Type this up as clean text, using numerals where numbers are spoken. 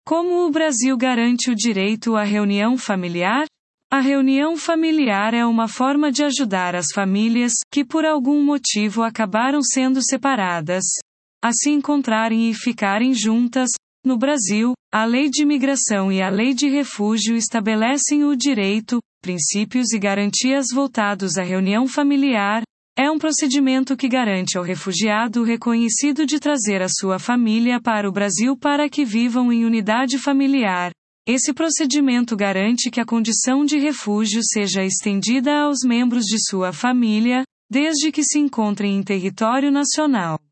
Como o Brasil garante o direito à reunião familiar? A reunião familiar é uma forma de ajudar as famílias, que por algum motivo acabaram sendo separadas, a se encontrarem e ficarem juntas. No Brasil, a Lei de Imigração e a Lei de Refúgio estabelecem o direito, princípios e garantias voltados à reunião familiar. É um procedimento que garante ao refugiado o reconhecido de trazer a sua família para o Brasil para que vivam em unidade familiar. Esse procedimento garante que a condição de refúgio seja estendida aos membros de sua família, desde que se encontrem em território nacional.